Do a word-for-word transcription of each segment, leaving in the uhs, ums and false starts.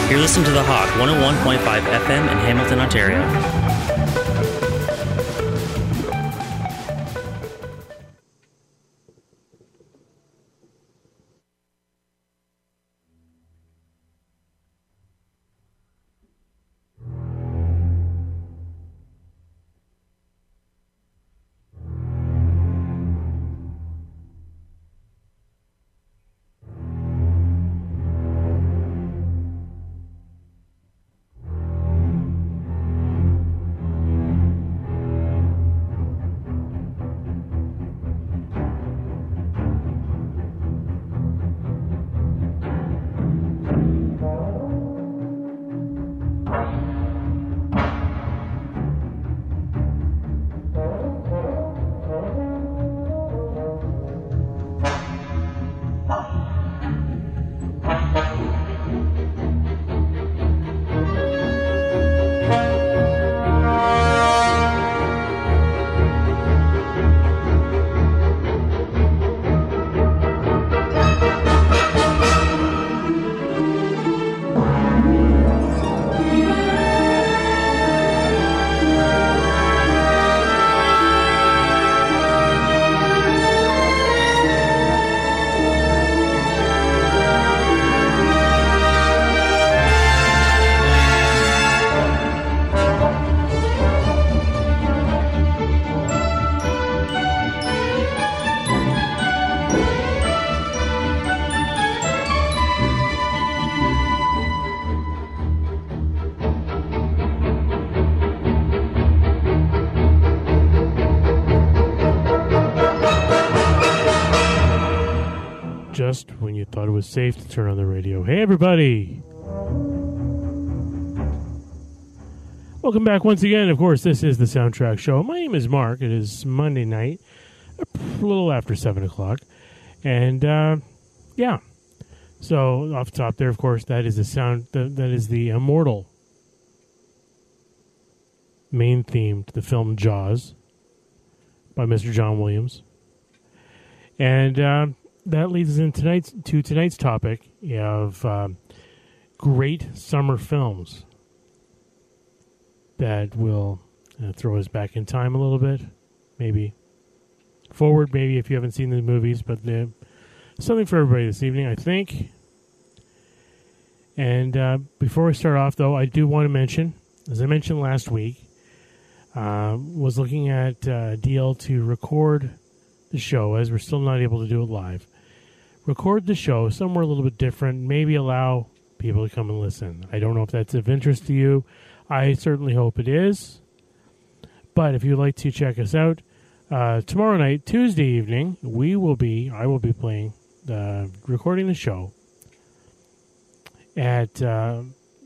You're listening to The Hawk, one oh one point five F M in Hamilton, Ontario. Just when you thought it was safe to turn on the radio. Hey, everybody. Welcome back once again. Of course, this is the Soundtrack Show. My name is Mark. It is Monday night, a little after seven o'clock. And, uh, yeah. So, off the top there, of course, that is the sound, that, that is the immortal main theme to the film Jaws by Mister John Williams. And, uh, that leads us in tonight's, to tonight's topic of um, great summer films that will uh, throw us back in time a little bit, maybe forward, maybe if you haven't seen the movies, but uh, something for everybody this evening, I think. And uh, before we start off, though, I do want to mention, as I mentioned last week, uh, was looking at uh, D L to record the show, as we're still not able to do it live. Record the show somewhere a little bit different, maybe allow people to come and listen. I don't know if that's of interest to you. I certainly hope it is. But if you'd like to check us out, uh, tomorrow night, Tuesday evening, we will be, I will be playing, uh, recording the show at uh,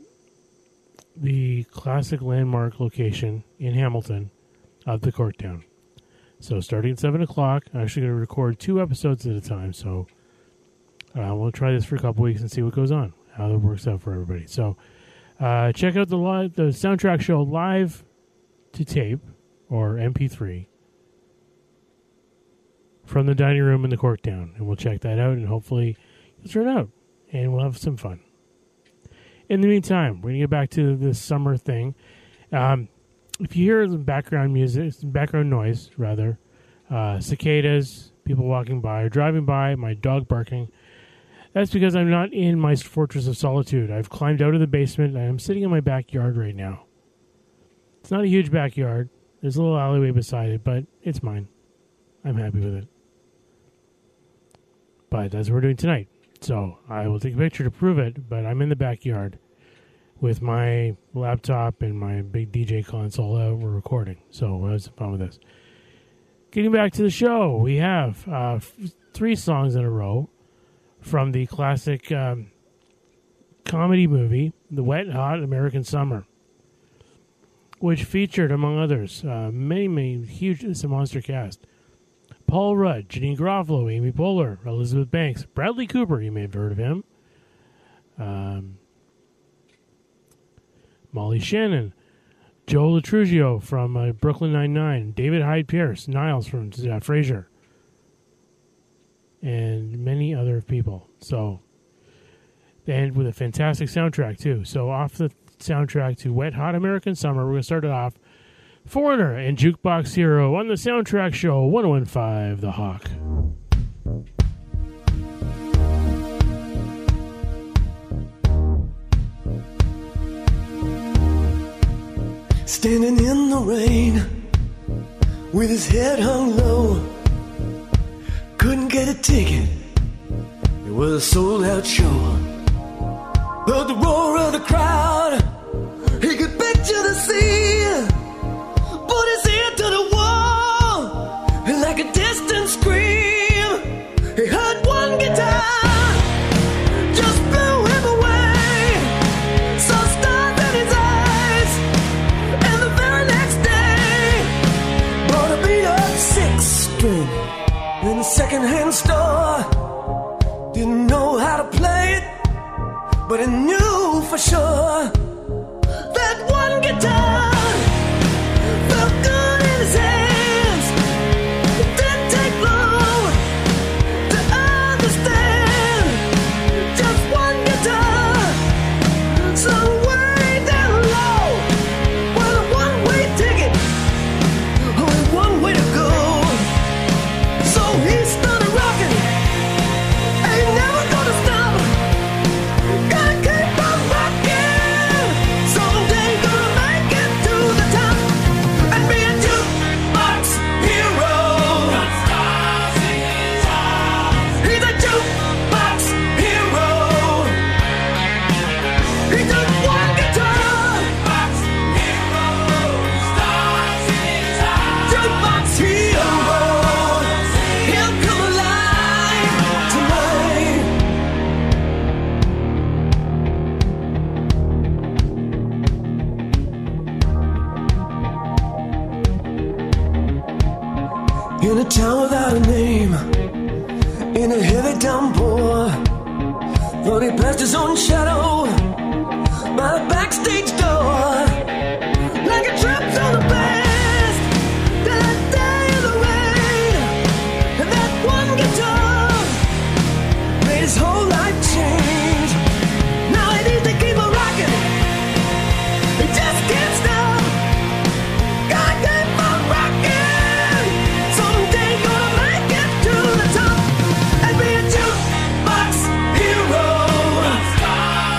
the classic landmark location in Hamilton of the Courtdown. So starting at seven o'clock, I'm actually going to record two episodes at a time, so Uh, we'll try this for a couple weeks and see what goes on, how that works out for everybody. So, uh, check out the live, the Soundtrack Show live to tape, or M P three, from the dining room in the Courtdown. And we'll check that out, and hopefully you'll turn out, and we'll have some fun. In the meantime, we're going to get back to this summer thing. Um, if you hear the background music, background noise, rather, uh, cicadas, people walking by or driving by, my dog barking, that's because I'm not in my fortress of solitude. I've climbed out of the basement, and I'm sitting in my backyard right now. It's not a huge backyard. There's a little alleyway beside it, but it's mine. I'm happy with it. But that's what we're doing tonight. So I will take a picture to prove it, but I'm in the backyard with my laptop and my big D J console out. We're recording. So we'll have some fun with this. Getting back to the show, we have uh, f- three songs in a row from the classic um, comedy movie, The Wet Hot American Summer, which featured, among others, uh, many, many huge, it's a monster cast. Paul Rudd, Janine Garofalo, Amy Poehler, Elizabeth Banks, Bradley Cooper, you may have heard of him, um, Molly Shannon, Joe Latruggio from uh, Brooklyn Nine-Nine, David Hyde Pierce, Niles from uh, Frasier, and many other people. So and with a fantastic soundtrack, too. So off the soundtrack to Wet Hot American Summer, we're going to start it off. Foreigner and Jukebox Hero on the Soundtrack Show, one oh one point five The Hawk. Standing in the rain with his head hung low, couldn't get a ticket, it was a sold out show. Heard the roar of the crowd, he could picture the scene, put his ear to the wall, and like a distant scream, he heard one guitar. In a second-hand store, didn't know how to play it, but he knew for sure that one guitar felt good in his hands. It didn't take long to understand. Just one guitar, sung way down low, with a one-way ticket, only one way to go. He started rocking, ain't never gonna stop. Gotta keep on rocking. Someday gonna make it to the top and be a jukebox hero. He's a jukebox hero. He took one guitar. Jukebox hero. In a town without a name, in a heavy downpour, thought he passed his own shadow by the backstage door. Like a trip to the past, to that day in the rain, and that one guitar made his whole life change. Now he needs to keep on rocking, he just can't stop. Gotta keep on rocking. Jukebox hero.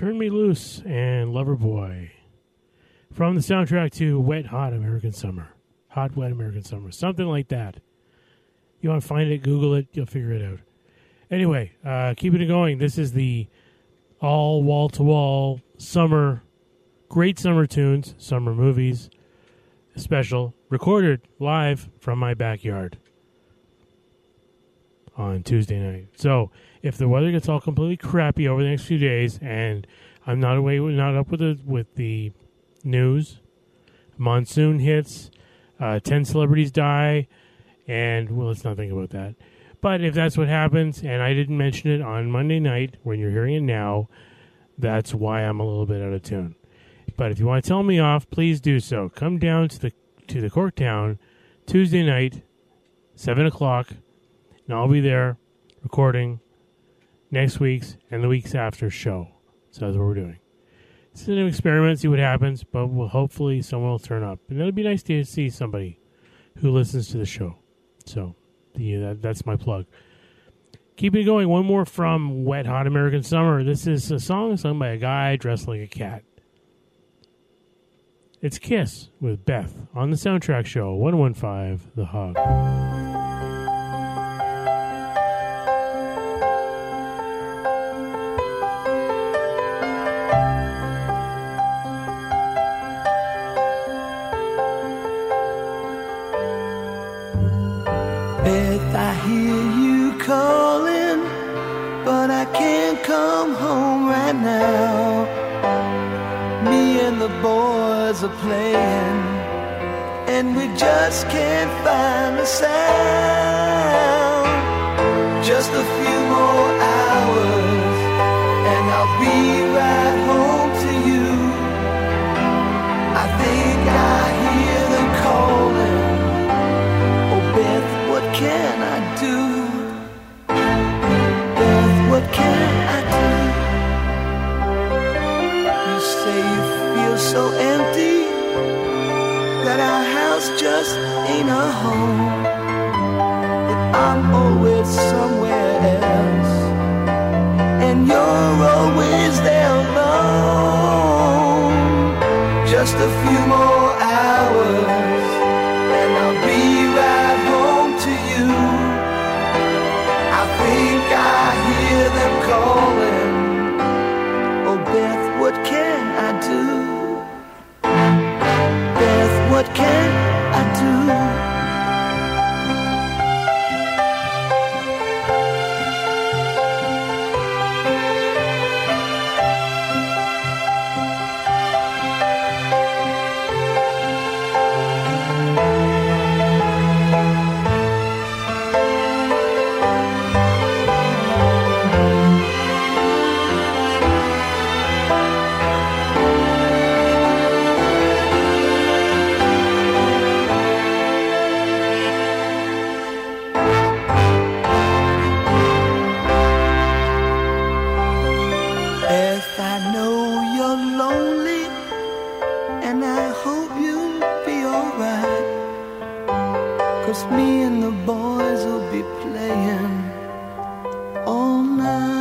Turn Me Loose and Loverboy. From the soundtrack to Wet Hot American Summer. Hot Wet American Summer. Something like that. You want to find it, Google it, you'll figure it out. Anyway, uh, keeping it going, this is the all wall-to-wall summer, great summer tunes, summer movies special, recorded live from my backyard on Tuesday night. So, if the weather gets all completely crappy over the next few days, and I'm not away, not up with the with the news, monsoon hits, uh, ten celebrities die, and well, let's not think about that. But if that's what happens, and I didn't mention it on Monday night when you're hearing it now, that's why I'm a little bit out of tune. But if you want to tell me off, please do so. Come down to the to the Corktown Tuesday night, seven o'clock, and I'll be there recording next week's and the week's after show. So that's what we're doing. It's an experiment, see what happens, but we'll, hopefully someone will turn up. And it'll be nice to see somebody who listens to the show. So the, that, that's my plug. Keeping it going, one more from Wet Hot American Summer. This is a song sung by a guy dressed like a cat. It's Kiss with Beth on the Soundtrack Show, one one five The Hog. Beth, I hear you calling, but I can't come home right now. Me and the boys are playing, and we just can't find a sound. Just a few more hours, and I'll be right home to you. I think I hear them calling. Oh, Beth, what can I do? Beth, what can I do? You say you feel so empty, that our house just ain't a home, that I'm always somewhere else, and you're always there alone. Just a few more hours, and I'll be right home to you. I think I hear them calling. Oh, Beth, what can I do? Beth, what can I do? Me and the boys will be playing all night.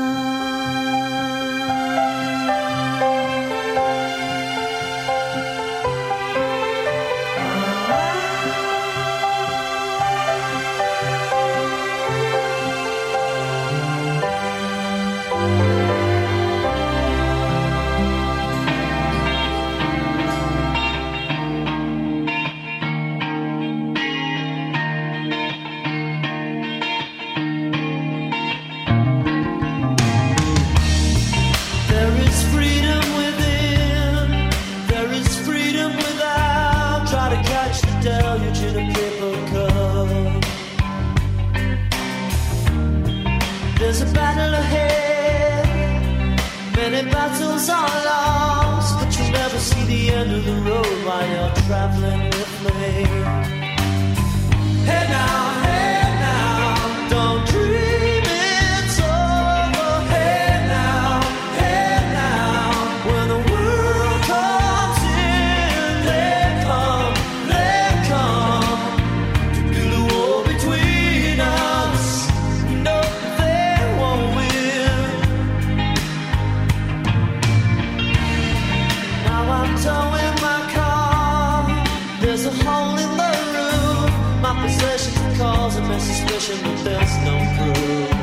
mention that there's no proof.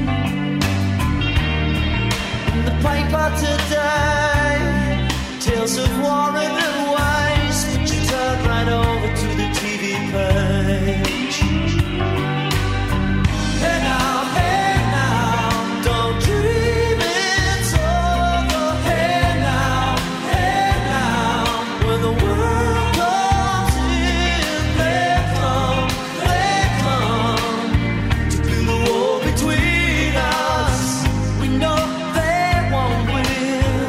In the paper today, tales of war and waste, but you turn right over to the T V page. Hey now, hey now, don't dream it's over. Hey now, hey now, when the world comes in, they come, they come to build a wall between us. We know they won't win.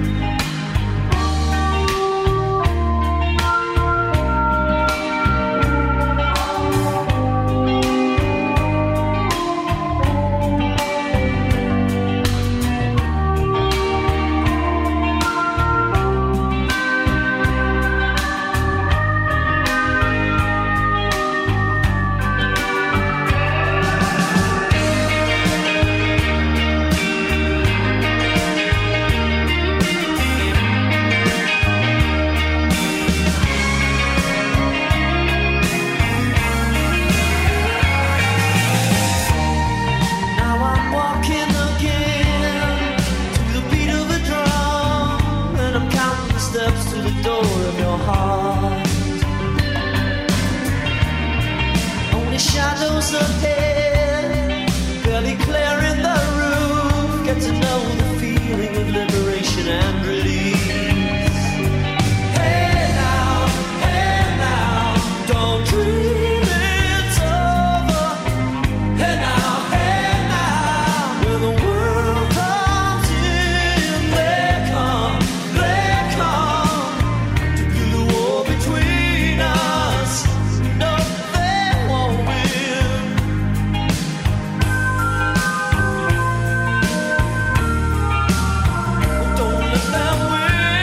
Now I'm walking again to the beat of a drum, and I'm counting the steps to the door of your heart. Only shadows ahead, barely clearing the roof. Get to know the feeling of liberation and release. Hey now, hey now, don't dream it's over. Hey now, hey now, when the world comes in, they come, they come to build a wall between us. No, they won't win. Don't let them win.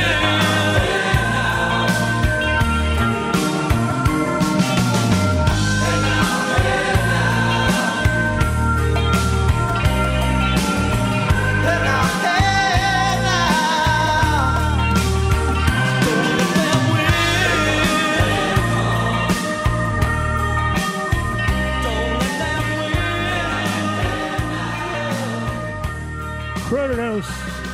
Hey now, hey now, don't let them win. Don't let them win. Crowded House.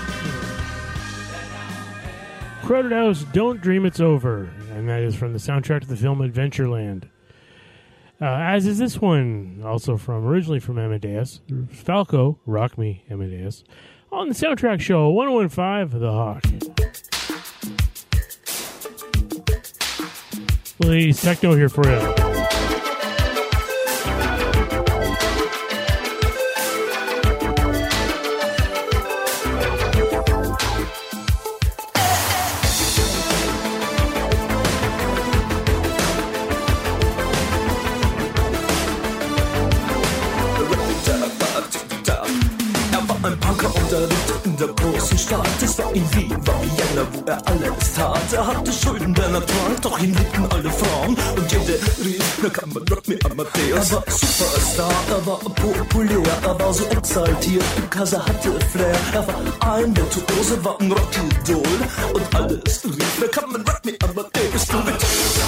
Crowded House, Don't Dream It's Over. And that is from the soundtrack to the film Adventureland. Uh, as is this one, also from originally from Amadeus. Falco, Rock Me, Amadeus. On the soundtrack show, one oh one point five, The Hawk. Please, techno here for you. Er war ein Punker und er lebte in der großen Stadt. Es war in Wien, war Vienna, wo er alles tat. Er hatte Schulden, denn er trank, doch ihn liebten alle Frauen. Und jede rief, na kann man Rock Me Amadeus. Er war Superstar, er war populär, er war so exaltiert, because er hatte Flair. Er war ein Virtuose, war ein Rockidol. Und alles rief, na kann man Rock Me Amadeus. Du mit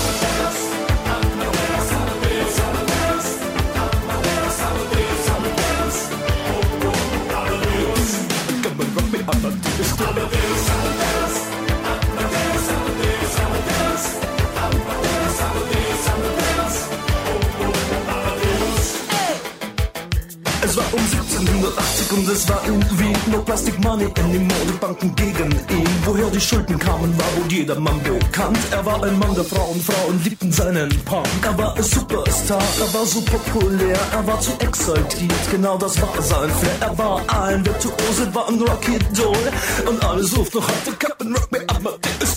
Es war um siebzehnhundertachtzig und es war in Wien. No Plastic Money in die Modebanken gegen ihn. Woher die Schulden kamen, war wohl jedermann bekannt. Er war ein Mann der Frauen, Frauen liebten seinen Punk. Er war ein Superstar, er war so populär, er war zu exaltiert, genau das war sein Flair. Er war ein Virtuose, war ein Rockidol. Und alles ruft noch heute, Captain Rock Me Amadeus.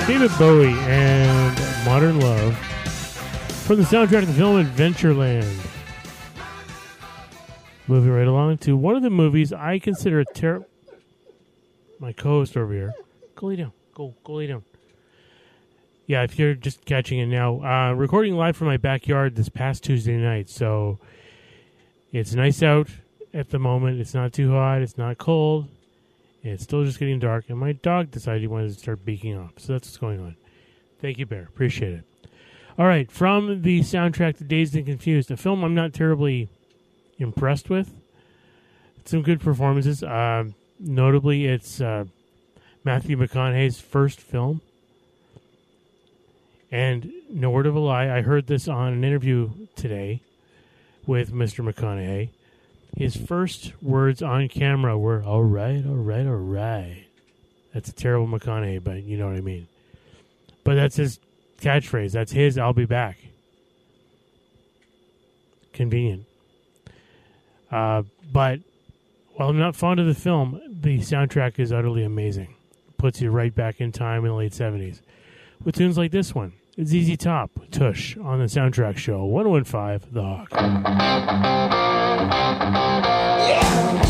David Bowie and Modern Love from the soundtrack of the film Adventureland. Moving right along to one of the movies I consider a terrible... My co-host over here. Go lay down. Go, go lay down. Yeah, if you're just catching it now. Uh, recording live from my backyard this past Tuesday night, so it's nice out at the moment. It's not too hot. It's not cold. It's still just getting dark, and my dog decided he wanted to start beaking off. So that's what's going on. Thank you, Bear. Appreciate it. All right, from the soundtrack to Dazed and Confused, a film I'm not terribly impressed with. Some good performances. Uh, notably, it's uh, Matthew McConaughey's first film. And no word of a lie, I heard this on an interview today with Mister McConaughey. His first words on camera were, all right, all right, all right. That's a terrible McConaughey, but you know what I mean. But that's his catchphrase. That's his, I'll be back. Convenient. Uh, but while I'm not fond of the film, the soundtrack is utterly amazing. Puts you right back in time in the late seventies. With tunes like this one. It's Z Z Top, Tush, on the Soundtrack Show, one oh one five The Hawk. Yeah.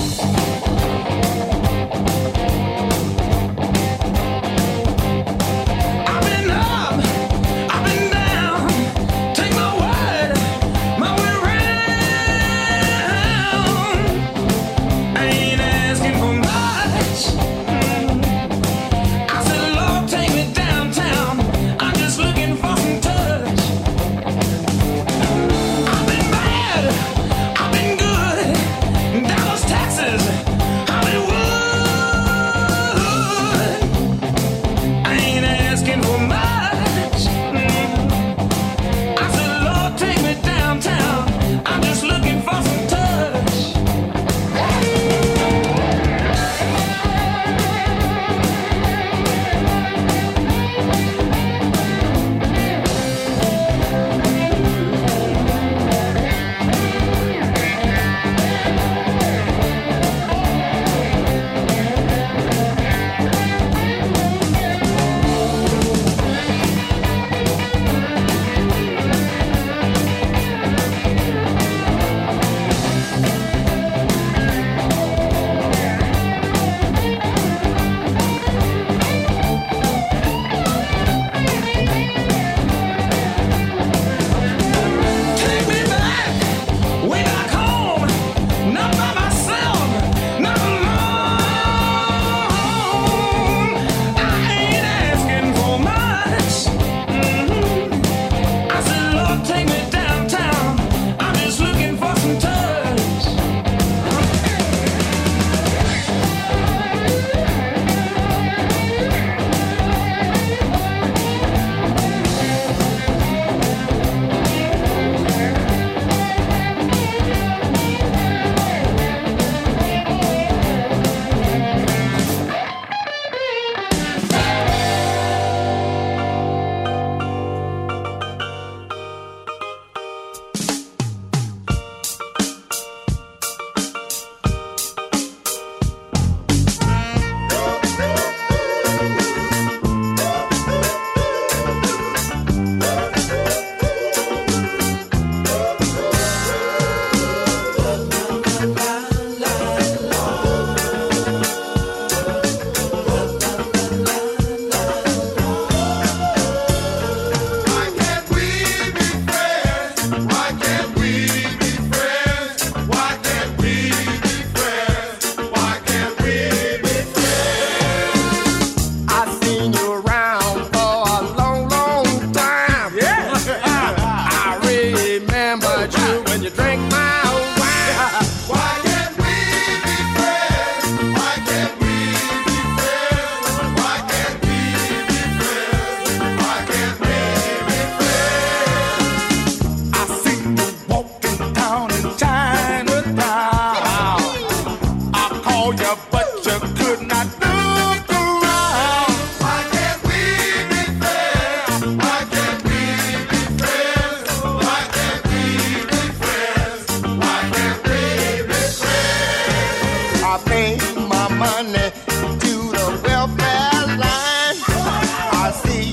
money to the welfare line. I see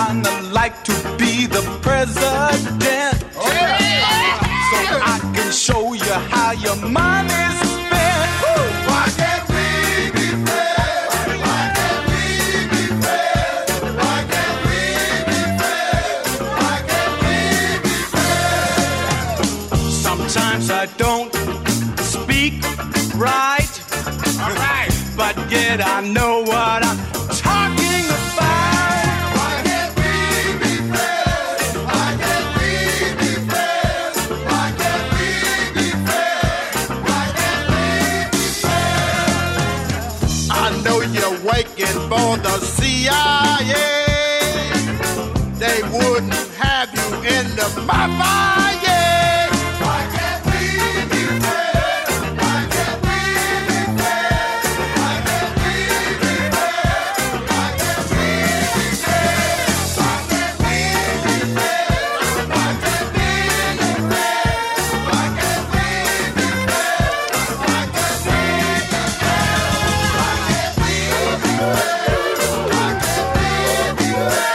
kinda like to be the president. Oh, yeah. So I can show you how your money's spent. Woo. Why can't we be friends? Why can't we be friends? Why can't we be friends? Why can't we be friends? Sometimes I don't speak right. All right. But yet I know what I'm talking about. Why can't we be friends? Why can't we be friends? Why can't we be friends? Why can't we be friends? I know you're working for the C I A. They wouldn't have you in the mafia. Why can't we be friends? Why can't we be friends? Why can't we be friends? Why can't we be friends? Why can't we be friends? Why can't we be friends? Why can't we be friends? Why can't we be friends? Why can't we be friends? Why can't we be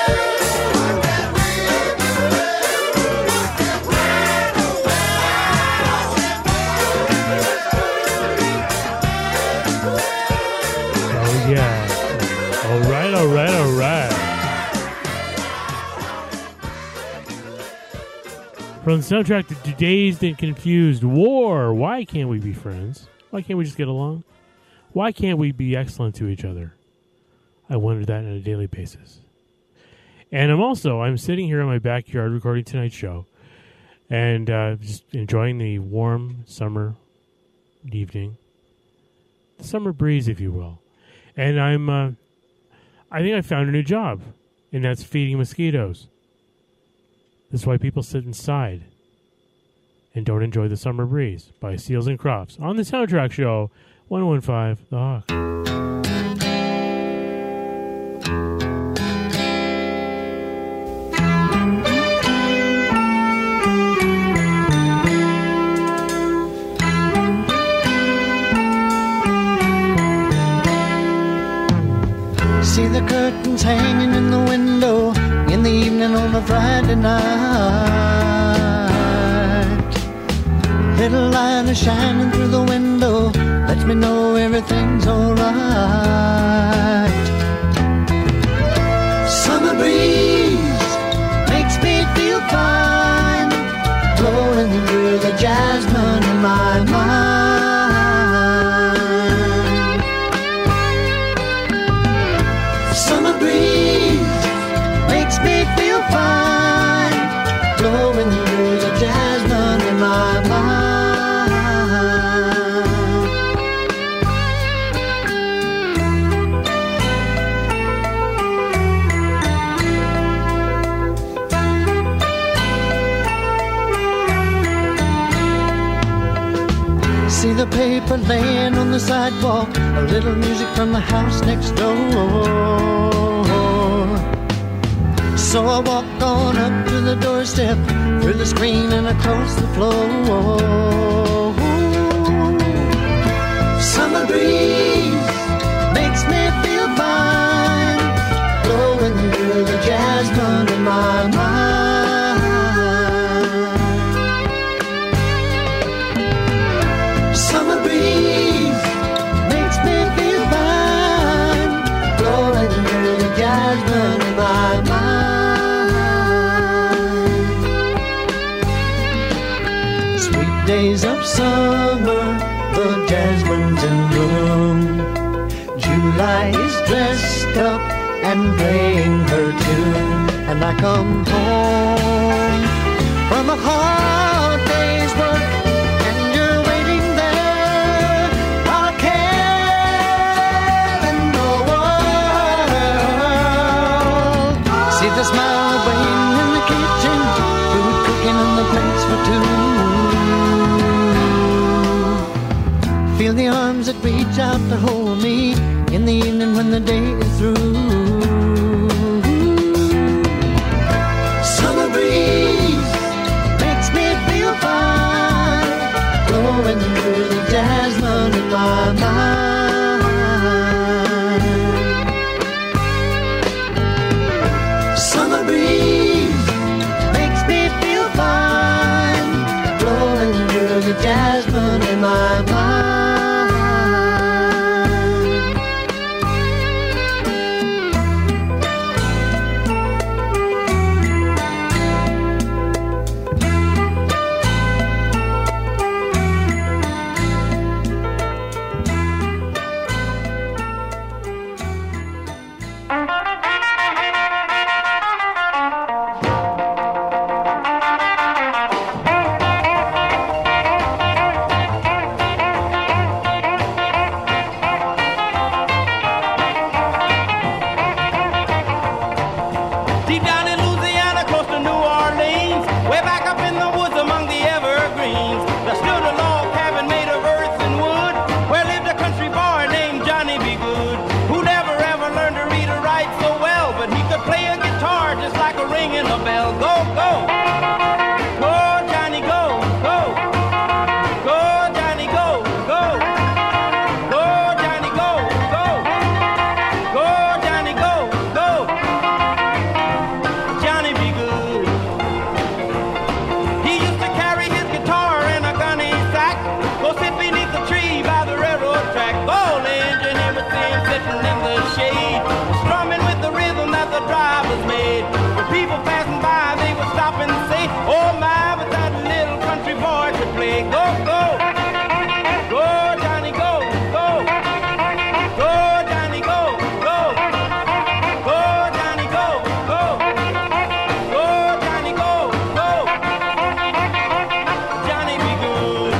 Oh, yeah. All right, all right, all right. From the soundtrack to Dazed and Confused, War. Why can't we be friends? Why can't we just get along? Why can't we be excellent to each other? I wonder that on a daily basis. And I'm also, I'm sitting here in my backyard recording tonight's show and uh, just enjoying the warm summer evening. The summer breeze, if you will. And I'm, uh, I think I found a new job, and that's feeding mosquitoes. That's why people sit inside and don't enjoy the summer breeze by Seals and Crofts on the Soundtrack Show, one oh one five The Hawk. See the curtains hanging in the window in the evening on a Friday night. Little light is shining through the window, lets me know everything's alright. Summer breeze makes me feel fine, blowing through the jasmine in my mind. Summer breeze makes me feel fine, blowing through the jasmine in my mind. See the paper laying on the sidewalk, a little music from the house next door. So I walk on up to the doorstep, through the screen and across the floor. Summer breeze makes me feel fine, blowing through the jasmine in my mind. Summer breeze makes me feel fine, blowing through the jasmine in my mind. Days of summer, the jasmine's in bloom. July is dressed up and playing her tune. And I come home from a hard day's work, and you're waiting there while I care in the world. See the smile waiting in the kitchen, food cooking in the plates for two. Feel the arms that reach out to hold me in the evening when the day is through. Summer breeze makes me feel fine, blowing through the jasmine in my mind. Summer breeze Deep down in Louisiana, close to New Orleans, way back up in the woods among the evergreens, there stood a log cabin made of earth and wood, where lived a country boy named Johnny B. Good, who never ever learned to read or write so well, but he could play a guitar just like a ringing a bell. Go, go, go, Johnny, go, go, go, Johnny, go, go, go, Johnny, go, go, go, Johnny, go, go, Johnny be good. He used to carry his guitar in a gunny sack, go sit beneath the tree by the railroad track. Old engine, he would see him sitting in the shade, strumming with the rhythm that the drivers made. When people passing by, they would stop and say, oh my, but that little country boy could play. Go, go, go, Johnny, go, go, go, Johnny, go, go, go, Johnny, go, go, go, Johnny, go, go, Johnny be good.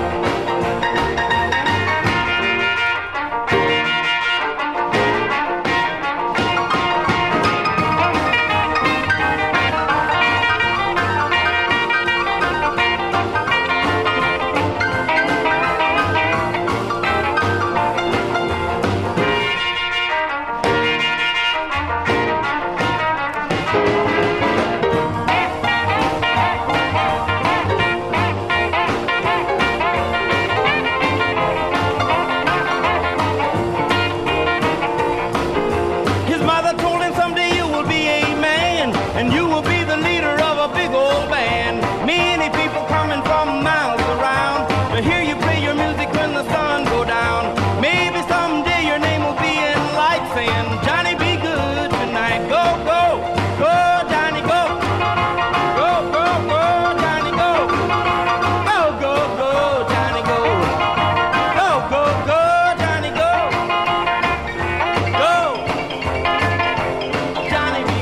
His mother told him someday you will be a man, and you will be the leader of a big old band. Many people coming from miles around to hear you play your music when the sun go down. Maybe someday your name will be in lights saying, Johnny be good tonight. Go, go, go, Johnny, go. Go, go, go, Johnny, go. Go, go, go, Johnny, go. Go, go, go, Johnny, go. Go, Johnny be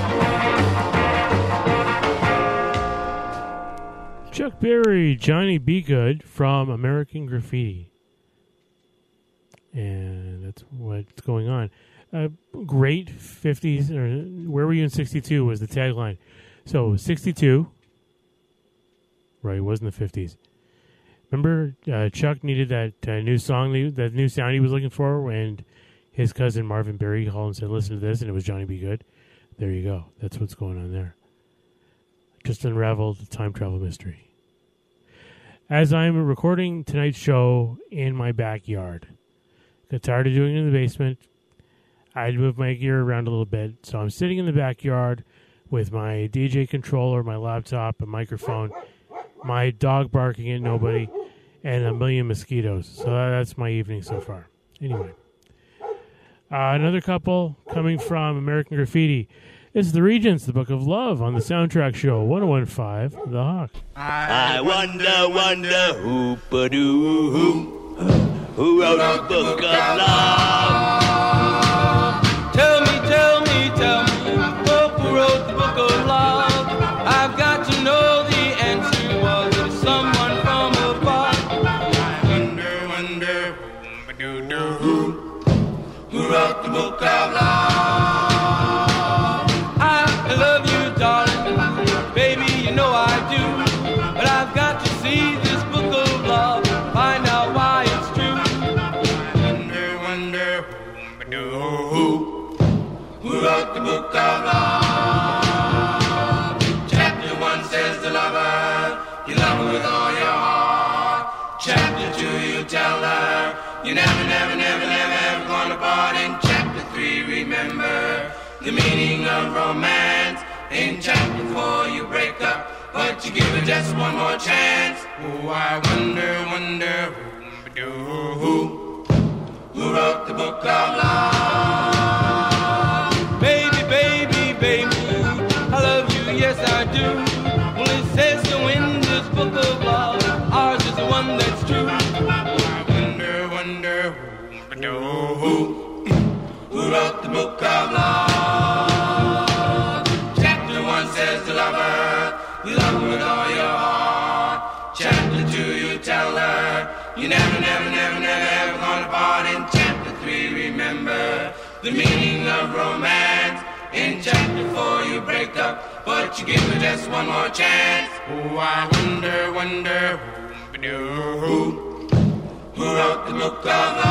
good. Chuck Berry, Johnny Be Good from American Graffiti. And that's what's going on. Uh, great fifties, or where were you in sixty-two was the tagline. So sixty-two, right, it wasn't the fifties. Remember uh, Chuck needed that uh, new song, that new sound he was looking for, and his cousin Marvin Berry called and said, listen to this, and it was Johnny Be Good. There you go. That's what's going on there. Just unraveled the time travel mystery. As I'm recording tonight's show in my backyard, got tired of doing it in the basement. I had moved my gear around a little bit, so I'm sitting in the backyard with my D J controller, my laptop, a microphone, my dog barking at nobody, and a million mosquitoes. So that's my evening so far. Anyway, uh, another couple coming from American Graffiti. It's the Regents, the Book of Love, on the Soundtrack Show, one oh one point five The Hawk. I wonder, wonder, who-ba-doo, who, who wrote the Book of Love? Tell me, tell me, tell me, who wrote the Book of Love? I've got to know the answer. Was it someone from above? I wonder, wonder, who-ba-doo-doo, who, who wrote the Book of Love? I love you, darling, baby, you know I do. But I've got to see this Book of Love, find out why it's true. I wonder, wonder, who-ba-doo, who, who wrote the Book of Love? Chapter one says the lover, you love her with all your heart. Chapter two, you tell her, you never, never, never, never, ever gonna part. In chapter three, remember the meaning of romance. In chapter four, you break up, but you give her just one more chance. Oh, I wonder, wonder, who, who, who wrote the Book of Love? Baby, baby, baby, I love you, yes I do. Well, it says so in this Book of Love, ours is the one that's true. I wonder, wonder, who, who, who wrote the Book of Love? Chapter one says the lover, you love her with all your heart. Chapter two, you tell her, you never, never, never, never, ever gonna part. In chapter three, remember the meaning of romance. In chapter four, you break up, but you give me just one more chance. Oh, I wonder, wonder who, who, who wrote the book of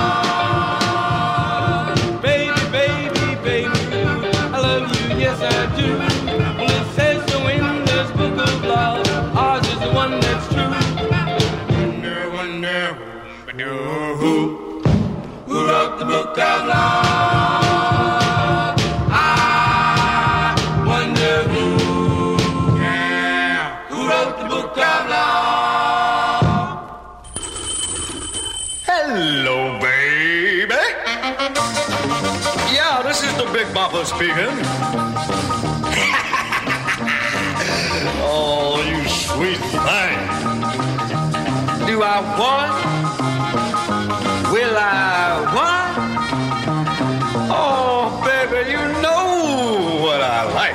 love? Baby, baby, baby, I love you, yes I do. Well, it says so in this book of love, ours is the one that's true. Wonder, wonder who, who, who wrote the book of love? Hello, baby. Yeah, this is the Big Bopper speaking. Oh, you sweet thing. Do I want? Will I want? Oh, baby, you know what I like.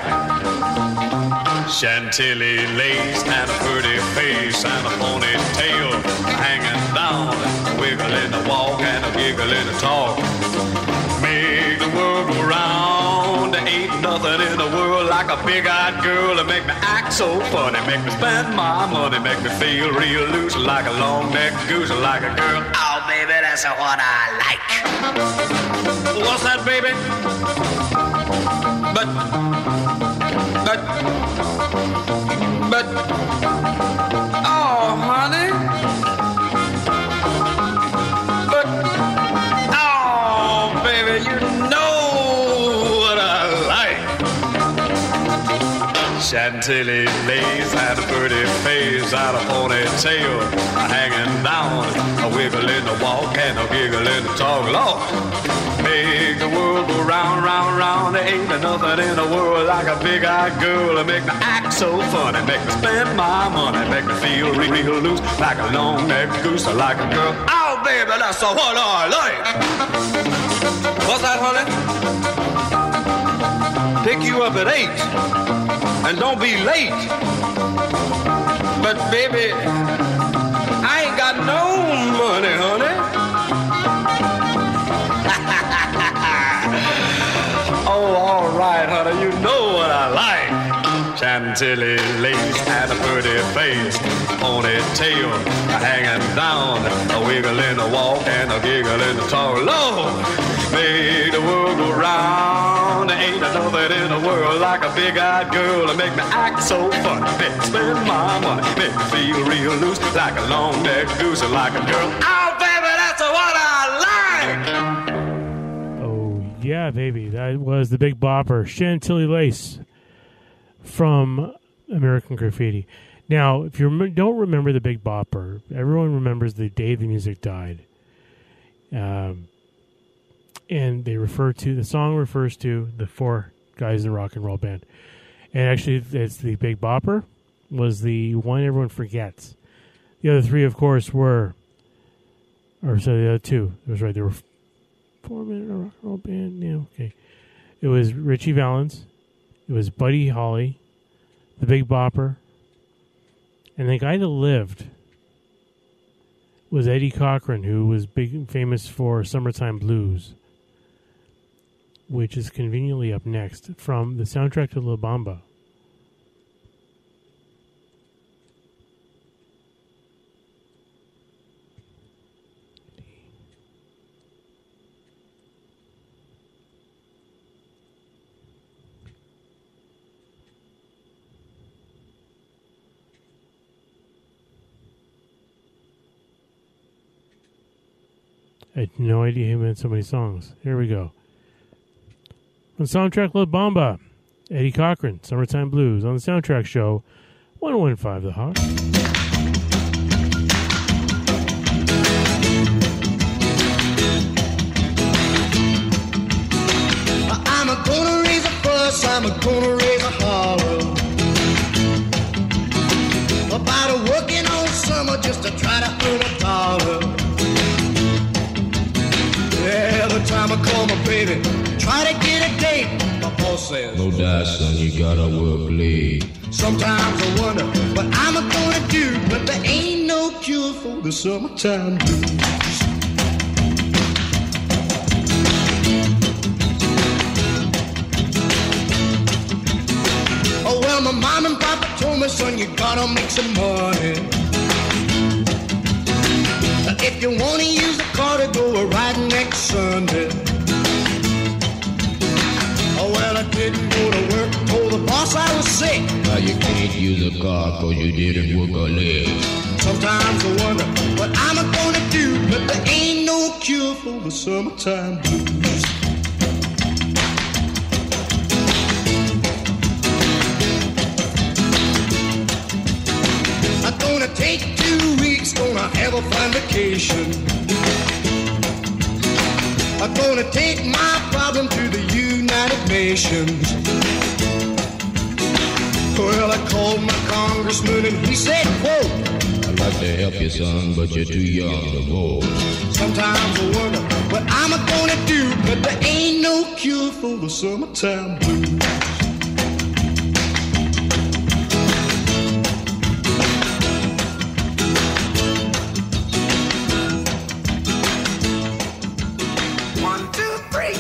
Chantilly lace and a pretty face and a ponytail hanging down, a wiggle in the walk and a giggle in the talk. Make the world go round. There ain't nothing in the world like a big-eyed girl that make me act so funny, make me spend my money, make me feel real loose like a long-necked goose, like a girl. Oh, baby, that's what I like. What's that, baby? But, but, but, oh, honey. But, oh, baby, you know what I like. Chantilly lace and a pretty face and a ponytail hanging down, a wiggle in the walk and a giggle in the talk. Lord, make the world go round, round, round. There ain't nothing in the world like a big-eyed girl that make me act so funny, make me spend my money, make me feel real, real loose like a long-necked goose, like a girl. Oh, baby, that's the one I like. What's that, honey? Pick you up at eight, and don't be late. But, baby, I ain't got no money, honey. Oh, all right, honey, you know what I like. Chantilly lace and a pretty face, ponytail hanging down, a wiggle in the walk and a giggle in the talk. Lord, make the world go round. There ain't nothing in the world like a big-eyed girl that make me act so funny, make me spend my money, make me feel real loose like a long-necked goose, like a girl. Oh, baby, that's what I like. Yeah, baby, that was the Big Bopper, Chantilly Lace from American Graffiti. Now, if you rem- don't remember the Big Bopper, everyone remembers the day the music died. Um, and they refer to, the song refers to the four guys in the rock and roll band. And actually, it's the Big Bopper was the one everyone forgets. The other three, of course, were, or so the other two, it was right, there were four-minute rock and roll band. Yeah, okay. It was Richie Valens. It was Buddy Holly, the Big Bopper, and the guy that lived was Eddie Cochran, who was big, famous for Summertime Blues, which is conveniently up next from the soundtrack to La Bamba. I had no idea he made so many songs. Here we go. On soundtrack La Bamba, Eddie Cochran, Summertime Blues, on the soundtrack show, one oh one point five The Hawk. I'm a gonna raise a fuss, I'm a gonna raise a holler about a working all summer just to try to earn a dollar. Every time I call my baby, try to get a date, my boss says, no doubt, son, you gotta work late. Sometimes I wonder what I'm gonna do, but there ain't no cure for the summertime blues. Oh, well, my mom and papa told me, son, you gotta make some money. If you wanna use the car to go a ride next Sunday. Oh, well, I didn't go to work, told the boss I was sick. Now you can't use a car cause you didn't work a leg. Sometimes I wonder what I'm gonna do, but there ain't no cure for the summertime blues. I'm gonna take two weeks, gonna have a fine vacation. I'm gonna take my problem to the United Nations. Well, I called my congressman and he said, quote, I'd like to help you, son, but you're too young to vote. Sometimes I wonder what I'm gonna do, but there ain't no cure for the summertime blues. One, two, three.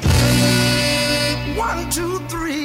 One, two, three.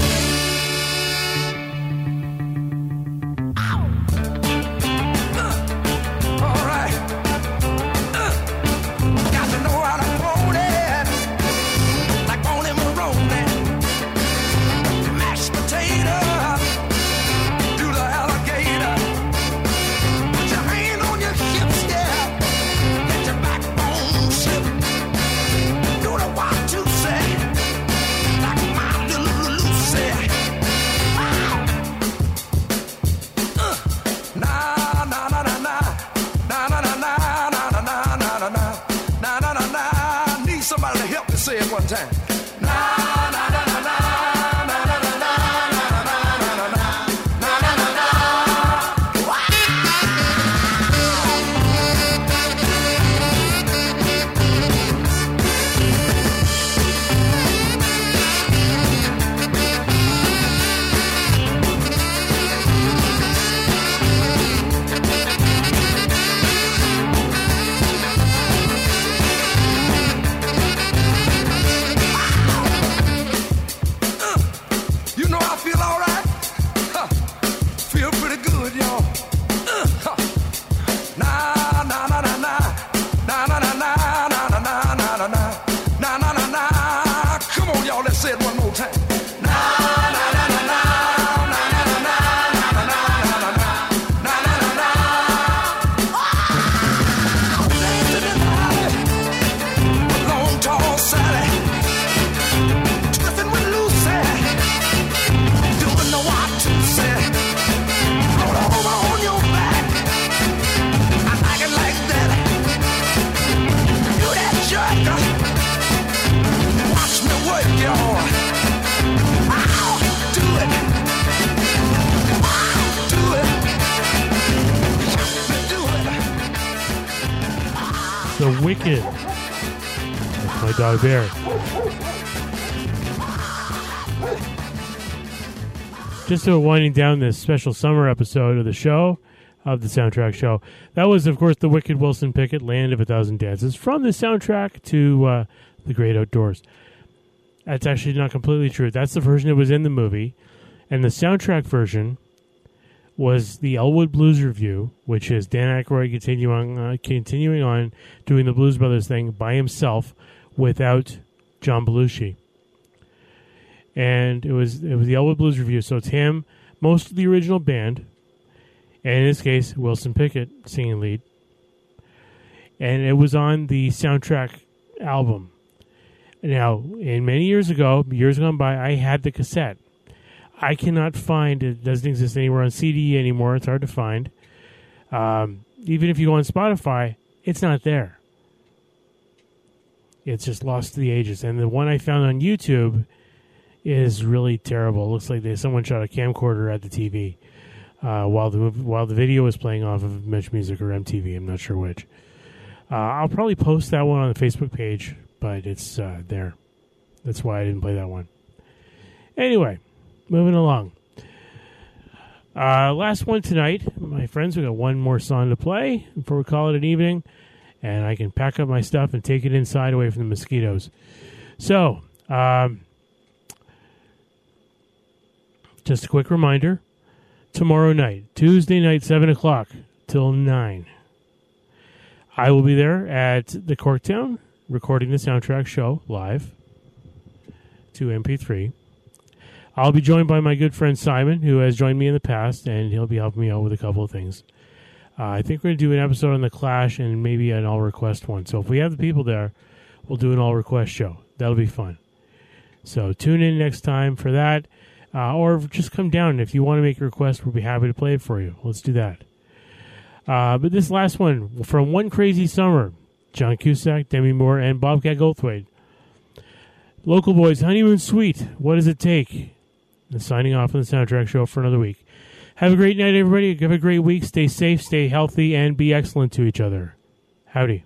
Say it one time. The Wicked. That's my dog Bear. Just so winding down this special summer episode of the show, of the soundtrack show, that was, of course, The Wicked Wilson Pickett, Land of a Thousand Dances, from the soundtrack to uh, The Great Outdoors. That's actually not completely true. That's the version that was in the movie, and the soundtrack version was the Elwood Blues Review, which is Dan Aykroyd continuing, uh, continuing on doing the Blues Brothers thing by himself without John Belushi. And it was it was the Elwood Blues Review, so it's him, most of the original band, and in this case, Wilson Pickett singing lead. And it was on the soundtrack album. Now, in many years ago, years gone by, I had the cassette. I cannot find, it doesn't exist anywhere on C D anymore. It's hard to find. Um, even if you go on Spotify, it's not there. It's just lost to the ages. And the one I found on YouTube is really terrible. It looks like they someone shot a camcorder at the T V uh, while the movie, while the video was playing off of Much Music or M T V. I'm not sure which. Uh, I'll probably post that one on the Facebook page, but it's uh, there. That's why I didn't play that one. Anyway. Moving along. Uh, last one tonight, my friends. We got one more song to play before we call it an evening, and I can pack up my stuff and take it inside away from the mosquitoes. So, um, just a quick reminder, tomorrow night, Tuesday night, seven o'clock till nine, I will be there at the Corktown recording the soundtrack show live to M P three. I'll be joined by my good friend Simon, who has joined me in the past, and he'll be helping me out with a couple of things. Uh, I think we're going to do an episode on The Clash and maybe an all-request one. So if we have the people there, we'll do an all-request show. That'll be fun. So tune in next time for that. Uh, or just come down. If you want to make a request, we'll be happy to play it for you. Let's do that. Uh, but this last one, from One Crazy Summer, John Cusack, Demi Moore, and Bobcat Goldthwait. Local Boys, Honeymoon Suite, What Does It Take? And signing off on the soundtrack show for another week. Have a great night, everybody. Have a great week. Stay safe, stay healthy, and be excellent to each other. Howdy.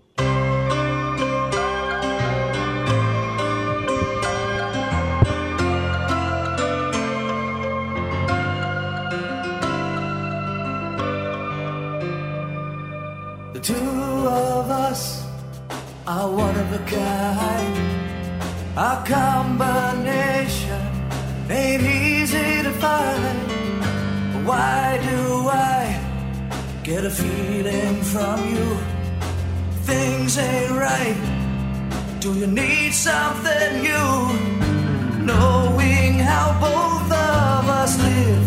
The two of us are one of a kind. Our combination ain't easy to find. Why do I get a feeling from you? Things ain't right. Do you need something new? Knowing how both of us live